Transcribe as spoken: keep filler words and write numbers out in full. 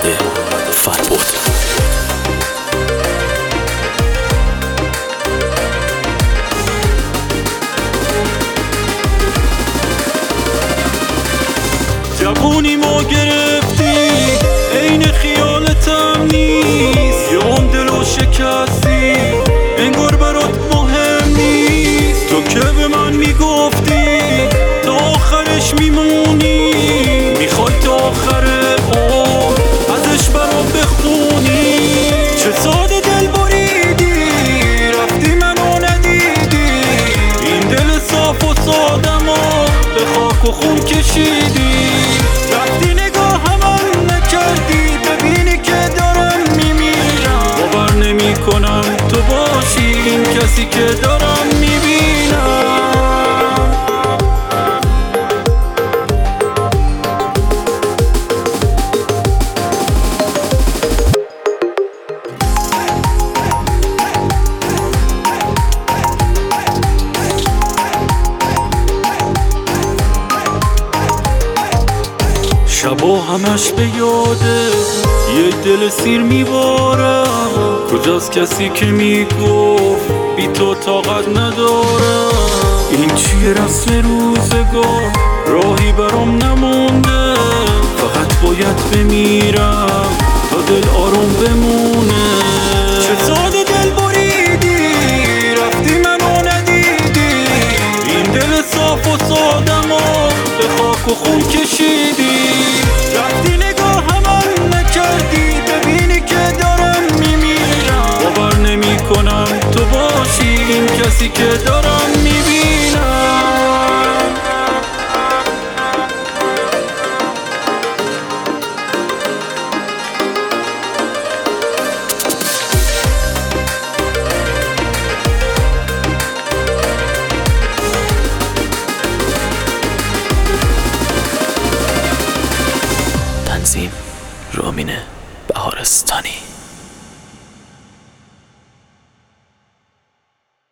فربود. جوونی ما گرفتی عین خیالتم نیست، یا هم دلو شکستی انگار برات مهم نیست. تو که به من میگفتی تا آخرش میمونی، میخوای تا آخر عمر ازش برام بخونی. چه ساده دل بریدی رفتی منو ندیدی، این دل صاف و سادمو به خاک و خون کشیدی. رفتی نگاه هم نکردی ببینی که دارم میمیرم، باور نمی کنم تو باشی این کسی که دارم میبینم. شبا همش به یاده یه دل سیر میبارم، کجاست کسی که میگفت بی تو طاقت ندارم. این چیه رسم روزگار راهی برام نمونده، فقط باید بمیرم تا دل آروم بمونه. چه ساده دل بریدی رفتی منو ندیدی، این دل صاف و سادمو به خاک و خون کشیدی. رفتی نگاه هم نکردی ببینی که دارم میمیرم، باور نمی کنم تو باشی این کسی که دارم میبینم. تنظیم رامین بهارستانی.